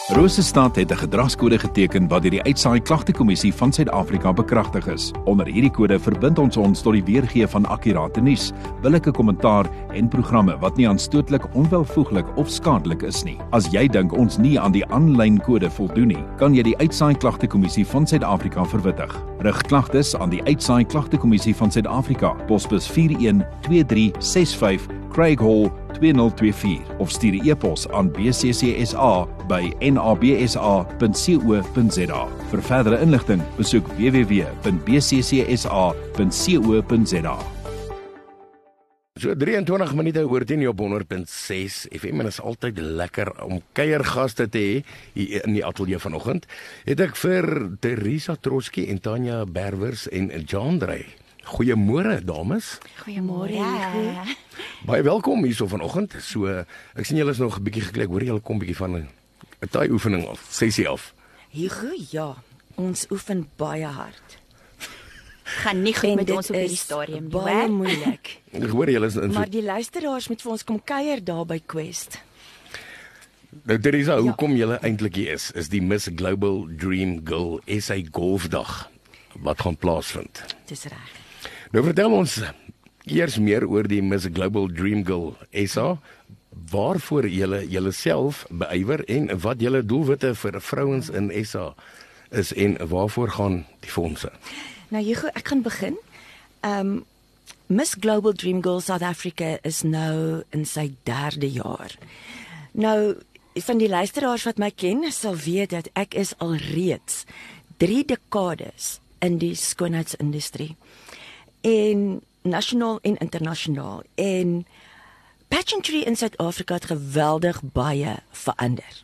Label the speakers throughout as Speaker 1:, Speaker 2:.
Speaker 1: Rosestad het 'n gedragskode geteken wat deur die Uitsaai Klagtekommissie van Suid-Afrika bekragtig is. Onder hierdie kode verbind ons tot die weergee van akkurate nuus, billike kommentaar en programme wat nie aanstootlik, onwelvoeglik of skadelik is nie. As jy dink ons nie aan die aanlyn kode voldoen nie, kan jy die Uitsaai Klagtekommissie van Suid-Afrika verwittig. Rig klagtes aan die Uitsaai Klagtekommissie van Suid-Afrika, posbus 412365 Craig Hall 2024 of stuur 'n e-pos aan bccsa@nabsa.co.za. Vir verdere inligting, besoek www.bccsa.co.za.
Speaker 2: So 23 minute oor 10 op 100.6 FM en is altyd lekker om kuiergaste te hê hier in die ateljee vanoggend. Het ek vir Teresa Trotsky en Tanya Berwers en John Drey. Goeiemôre dames.
Speaker 3: Goeiemôre.
Speaker 2: Baie welkom hierso vanoggend. So ek sien julle is nog 'n bietjie geklik. Hoor julle kom bietjie van 'n taai oefening of sessie af.
Speaker 3: Hugo, ja, ons oefen baie hard.
Speaker 4: Gaan nie goed met ons op hierdie stadium nie,
Speaker 3: baie
Speaker 4: hoor.
Speaker 3: moeilik.
Speaker 2: Ek hoor julle is in so.
Speaker 3: Maar die luisteraars moet vir ons kom kuier daar by Quest.
Speaker 2: Nou Teresa, hoekom julle eintlik hier is die Miss Global Dream Girl SA Golfdag wat gaan plaasvind.
Speaker 3: Dis reg.
Speaker 2: Nou vertel ons eers meer oor die Miss Global Dream Girl SA, waarvoor julle self beywer en wat julle doelwitte vir vrouens in SA is en waarvoor gaan die fondse.
Speaker 3: Nou Hugo, ek gaan begin. Miss Global Dream Girl South Africa is nou in sy 3de jaar. Nou, van die luisteraars wat my ken, sal weet dat ek is alreeds 3 dekades in die skoonheidsindustrie. En nasionaal en internasionaal. En pageantry in Suid-Afrika het geweldig baie verander.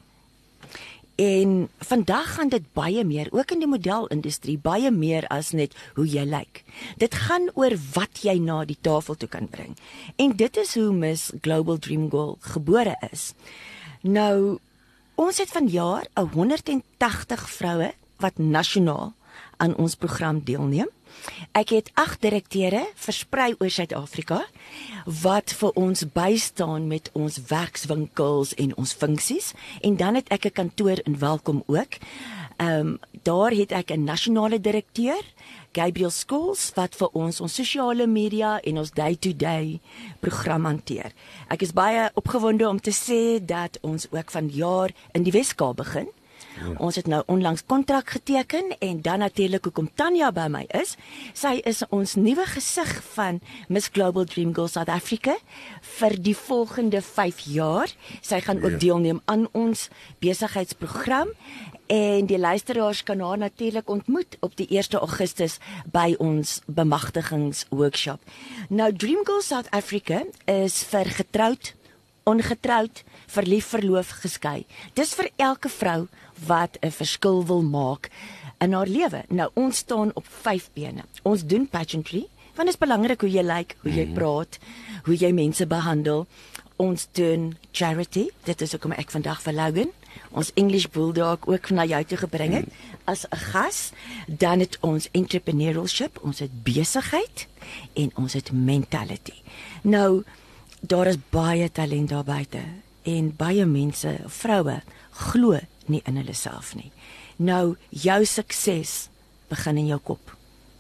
Speaker 3: En vandag gaan dit baie meer, ook in die modelindustrie, baie meer as net hoe jy lyk. Dit gaan oor wat jy na die tafel toe kan bring. En dit is hoe Miss Global Dream Girl gebore is. Nou, ons het vanjaar 180 vroue wat nasionaal aan ons program deelneem. Ek het 8 direkteure versprei oor Suid-Afrika wat vir ons bystaan met ons werkswinkels en ons funksies, en dan het ek 'n kantoor in Welkom ook. Daar het ek 'n nasionale direkteur, Gabriel Schools, wat vir ons sosiale media en ons day-to-day program hanteer. Ek is baie opgewonde om te sê dat ons ook vanjaar in die Weskaap begin. Ja. Ons het nou onlangs kontrak geteken en dan natuurlik hoekom Tanya by my is. Sy is ons nuwe gesig van Miss Global Dream Girl South Africa vir die volgende 5 jaar. Sy gaan ook deelneem aan ons besigheidsprogram en die luisteraars kan haar natuurlik ontmoet op die 1 Augustus by ons bemagtigingsworkshop. Nou Dream Girl South Africa is vir getroud, ongetroud, verlief, verloof, geskei. Dis vir elke vrou wat 'n verskil wil maak in haar lewe. Nou ons staan op 5 bene. Ons doen pageantry, want dit is belangrik hoe jy lyk, hoe jy praat, hoe jy mense behandel. Ons doen charity, dit is hoekom ek vandag vir Logan, ons English Bulldog ook na jou toe gebring het as 'n gas. Dan het ons entrepreneurship, ons het besigheid en ons het mentality. Nou daar is baie talent daar buite en baie mense, vroue, glo nie in hulle self nie. Nou, jou sukses begin in jou kop.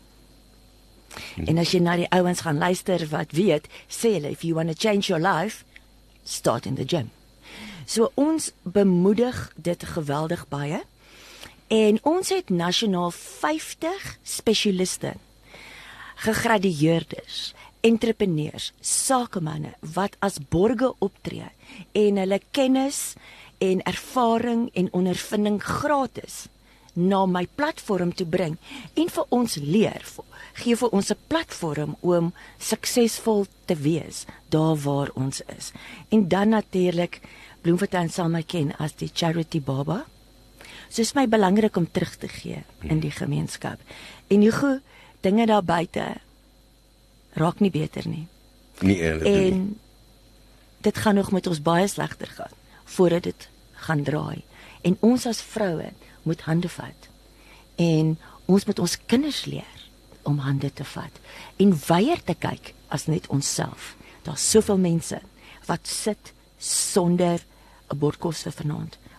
Speaker 3: En as jy na die ouens gaan luister wat weet, sê hulle, if you want to change your life, start in the gym. So ons bemoedig dit geweldig baie. En ons het nasionaal 50 spesialiste, gegradueerdes, entrepreneurs, sakemanne wat as borge optree en hulle kennis en ervaring en ondervinding gratis na my platform toe bring en vir ons leer, gee vir ons 'n platform om suksesvol te wees daar waar ons is. En dan natuurlik Bloemfontein sal my ken as die charity baba. So is my belangrik om terug te gee in die gemeenskap. En Hugo, dinge daar buite raak nie beter nie. En dit gaan nog met ons baie slegter gaan voordat dit gaan draai. En ons as vroue moet hande vat. En ons moet ons kinders leer om hande te vat en weier te kyk as net onsself. Daar's soveel mense wat sit sonder 'n bord kos vir vanaand,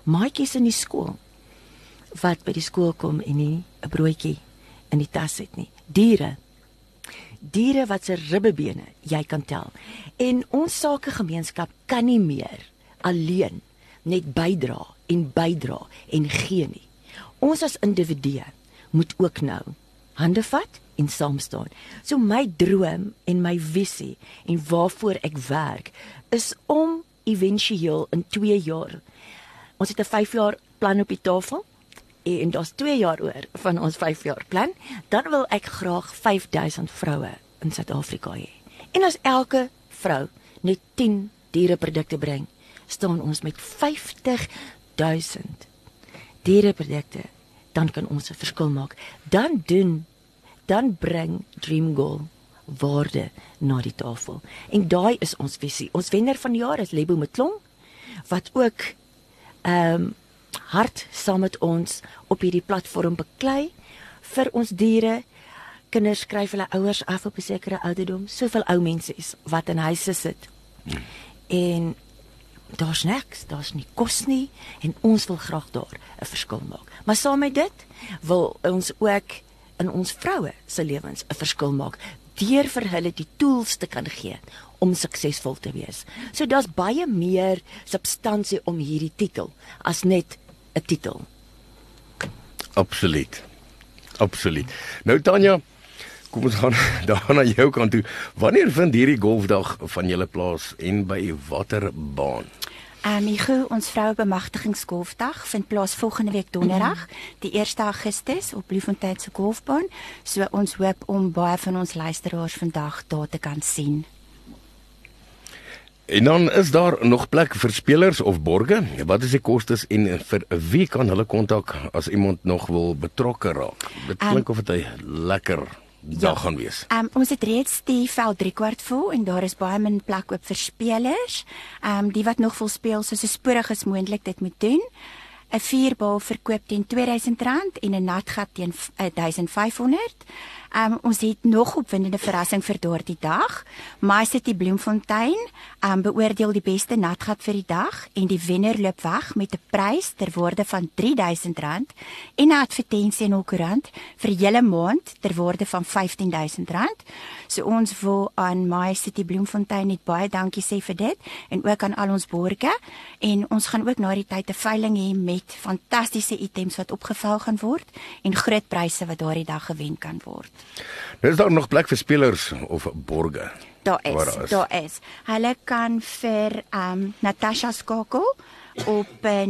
Speaker 3: maatjies in die skool wat by die skool kom en nie 'n broodjie in die tas het nie. Diere wat se ribbebene jy kan tel. En ons sakegemeenskap kan nie meer alleen net bydra en gee nie. Ons as individue moet ook nou hande vat en saam staan. So my droom en my visie en waarvoor ek werk is om éventueel in 2 jaar. Ons het 'n 5 jaar plan op die tafel en daar's 2 jaar oor van ons 5 jaar plan. Dan wil ek graag 5000 vroue in Suid-Afrika hê. En as elke vrou net 10 diereprodukte bring, staan ons met 50.000 diereprodukte. Dan kan ons 'n verskil maak. Dan bring Dream Girl waarde na die tafel. En daai is ons visie. Ons wenner van die jaar is Lebo Mtlong, wat ook hard saam met ons op hierdie platform beklei vir ons diere. Kinders skryf hulle ouers af op 'n sekere ouderdom. Soveel ou mense is wat in huise sit. En daar's niks, daar's nie kos nie en ons wil graag daar 'n verskil maak. Maar saam met dit wil ons ook in ons vroue se lewens 'n verskil maak deur vir hulle die tools te kan gee om suksesvol te wees. So daar's baie meer substansie om hierdie titel as net 'n titel.
Speaker 2: Absoluut. Nou Tanya, kom ons gaan daar na jou kant toe. Wanneer vind hierdie golfdag van julle plaas en by watter baan?
Speaker 4: Michu, ons vrouebemagtigingsgolfdag vind plaas volgende week donderdag, die 1 Augustus op Bloemfontein se golfbaan. So ons hoop om baie van ons luisteraars vandag daar te kan sien.
Speaker 2: En dan is daar nog plek vir spelers of borge? Wat is die kostes en vir wie kan hulle kontak as iemand nog wil betrokke raak? Dit klink of dit 'n lekker dag gaan wees.
Speaker 4: Ons het reeds die veld 3/4 vol en daar is baie min plek oop vir spelers. Die wat nog wil speel, so spoedig as moontlik dit moet doen. 'n 4-bal verkoop teen R2000 en 'n natgat teen R1500. Ons het nog opwindende verrassing vir daardie dag. My City Bloemfontein beoordeel die beste natgat vir die dag en die wenner loop weg met 'n prys ter waarde van R3000 en 'n advertensie in hul koerant vir hele maand ter waarde van R15000. So ons wil aan My City Bloemfontein net baie dankie sê vir dit en ook aan al ons borge en ons gaan ook na die tyd 'n veiling hê met fantastiese items wat opgevou gaan word en groot pryse wat daardie dag gewen kan word.
Speaker 2: Is daar nog plek vir spelers of borge?
Speaker 4: Daar is. Hulle kan vir Natasha skakel op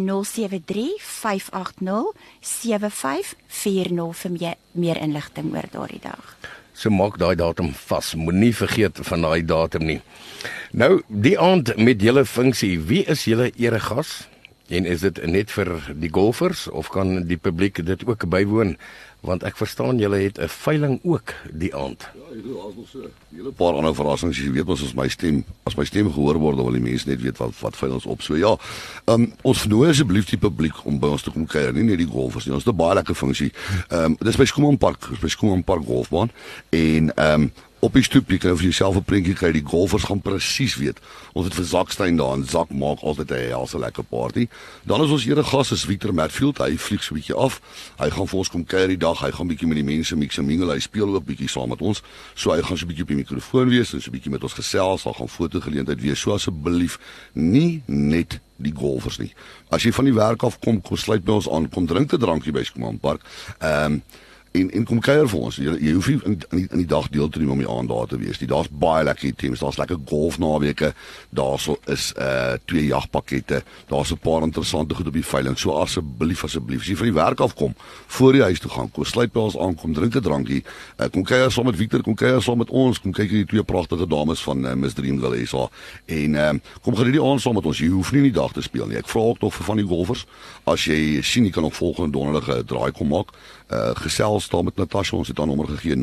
Speaker 4: 073-580-7540 vir meer inligting oor daardie dag.
Speaker 2: So maak daai datum vas, moenie vergeet van daai datum nie. Nou, die aand met julle funksie, wie is julle eregas? En is dit net vir die golfers of kan die publiek dit ook bywoon? Want ek verstaan julle het 'n veiling ook die aand.
Speaker 5: Ja, hier is nog so 'n hele paar ander verrassings. Jy weet ons as my stem gehoor word, dan wil die mense net weet wat veilings op. So ja, ons vernooi asseblief die publiek om by ons te kom kuier, nie net die golfers nie. Ons het 'n baie lekker funksie. Dis by Schoeman Park golfbaan en op die stoep, jy kan vir jouself 'n prentjie kry, die golfers gaan presies weet. Ons het vir Zakstein daar, en Zak maak altyd 'n helse lekker party. Dan is ons eregas is Victor Matfield, hy vlieg so 'n bietjie af. Hy gaan vir ons kom kuier die dag, hy gaan bietjie met die mense mix en mingle, hy speel ook bietjie saam met ons. So hy gaan so 'n bietjie op die mikrofoon wees en so 'n bietjie met ons gesels, daar gaan fotogeleentheid wees. So asseblief, nie net die golfers nie. As jy van die werk af kom sluit by ons aan, kom drink 'n drankie by Schoeman Park. En kom kuier vir ons. Jy hoef nie in die dag deel te neem om die aand daar te wees. Daar's baie lekker items. Daar's lekker golfnaweke. Daarso is 2 jagpakkette. Daar's 'n paar interessante goed op die veiling. So asseblief, as jy van die werk af kom, voor die huis toe gaan, kom sluit by ons aan, kom drink 'n drankie. Kom kuier saam met Victor, kom kuier saam met ons, kom kyk hierdie 2 pragtige dames van Miss Dream Girl SA. En kom geniet die aand saam met ons. Jy hoef nie die dag te speel nie. Ek vra ook nog vir van die golfers, as jy sien jy kan op volgende donderdag 'n draai kom maak, gesels staan met Natasha, ons het haar nommer gegee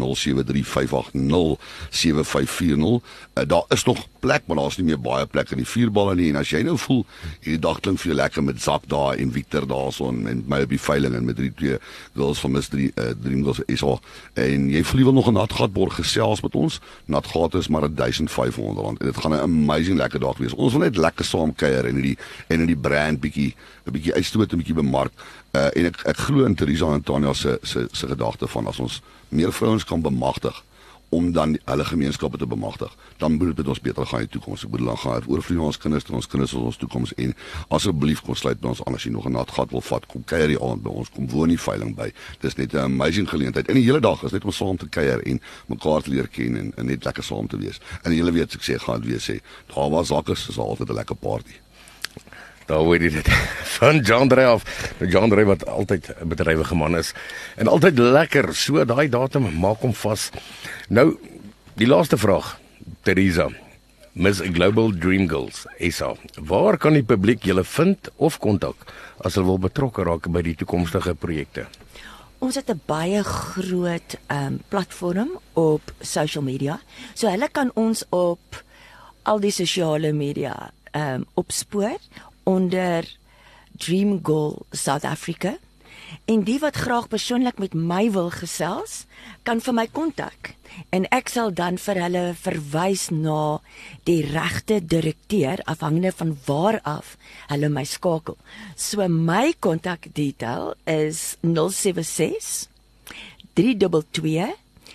Speaker 5: 0735807540. Daar is nog plek, maar daar's nie meer baie plek in die vierballe nie. En as jy nou voel hierdie dag klink vir jou lekker met Zak daar en Victor daarson en my op die veiling en met die twee girls van Miss Dream Girls SA, en jy voel jy wil nog 'n natgat borg gesels met ons, natgat is maar R1,500 en dit gaan 'n amazing lekker dag wees. Ons wil net lekker saam kuier en in die brand bietjie uitstoot en bietjie bemark. En ek glo in Teresa en Tanya se gedagte van as ons meer vrouens kan bemagtig om dan hulle gemeenskappe te bemagtig, dan moet dit ons beter gaan in die toekoms. Ek bedoel, dan gaan oorvloei ons kinders is ons toekoms, en asseblief kom sluit by ons aan as jy nog 'n natgat wil vat, kom kuier die aand by ons, kom woon die veiling by. Dis net 'n amazing geleentheid. En die hele dag is net om saam te kuier en mekaar te leer ken en net lekker saam te wees. En julle weet, ek sê, gaan dit wees sê, daar waar Zak is altyd 'n lekker party.
Speaker 2: Daar hoor jy dit van John Drey af. John Drey wat altyd 'n bedrywige man is en altyd lekker. So daai datum maak hom vas. Nou, die laaste vraag, Teresa. Miss Global Dream Girls SA. Waar kan die publiek julle vind of kontak as hulle wil betrokke raak by die toekomstige projekte?
Speaker 3: Ons het 'n baie groot platform op social media. So hulle kan ons op al die sosiale media opspoor onder Dream Girl South Africa, en die wat graag persoonlik met my wil gesels, kan vir my kontak, en ek sal dan vir hulle verwys na die regte direkteur, afhangende van waar af hulle my skakel. So my kontak detail is 076 322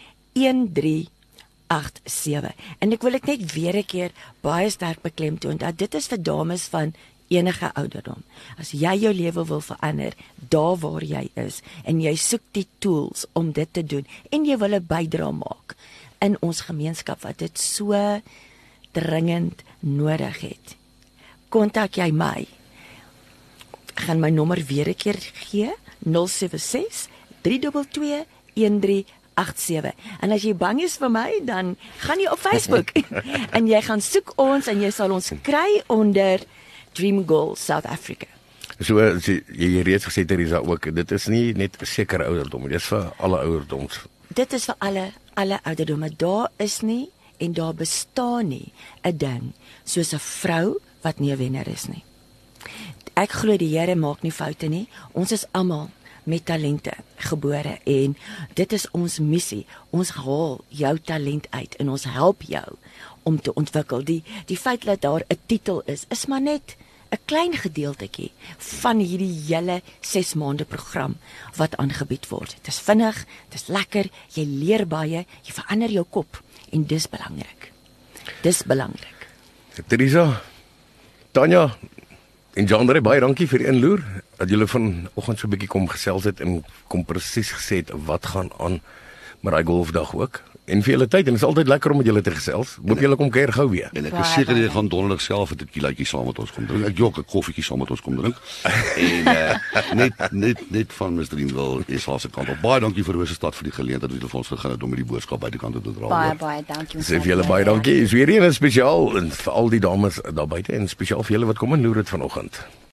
Speaker 3: 1387, en ek wil dit net weer 'n keer baie sterk beklemtoon dat dit is vir dames van enige ouderdom. As jy jou lewe wil verander, daar waar jy is, en jy soek die tools om dit te doen, en jy wil 'n bydrae maak in ons gemeenskap wat dit so dringend nodig het, kontak jy my. Ek gaan my nommer weer 'n keer gee, 076 322 1387. En as jy bang is vir my, dan gaan jy op Facebook en jy gaan soek ons, en jy sal ons kry onder Dream Girl South Africa.
Speaker 2: So jy reeds gesê, Teresa, ook, dit is nie net 'n sekere ouderdom, dit is vir alle ouderdoms.
Speaker 3: Dit is vir alle ouderdomme. Daar is nie en daar bestaan nie 'n ding soos 'n vrou wat nie 'n wenner is nie. Ek glo die Here maak nie foute nie. Ons is almal met talente gebore, en dit is ons missie. Ons haal jou talent uit en ons help jou om te ontwikkel. Die feit dat daar 'n titel is maar net 'n klein gedeeltetjie van hierdie hele 6 maande program wat aangebied word. Dit is vinnig, dit is lekker, jy leer baie, jy verander jou kop, en dis belangrik. Dis belangrik.
Speaker 2: Teresa, Tanya en John Drey, baie dankie vir die inloer, dat julle vanoggend so 'n bietjie kom gesels het en kom presies gesê het wat gaan aan met daai golfdag ook. En vir julle tyd, en dit is altyd lekker om met julle te gesels. Moet julle kom kuier gou weer.
Speaker 5: En ek is seker jy gaan donderdag self 'n tequilaatjie saam met ons kom drink. Ek jok 'n koffietjie saam met ons kom drink. En net van Miss Dream Girl is haar se kant op. Baie dankie vir Rosestad vir die geleentheid wat julle vir ons gegee het om hierdie boodskap buitekant te dra.
Speaker 4: Baie dankie.
Speaker 2: Sê vir julle baie dankie. Is weer een spesiaal en vir al die dames daar buite, en spesiaal vir julle wat kom en loer het vanoggend.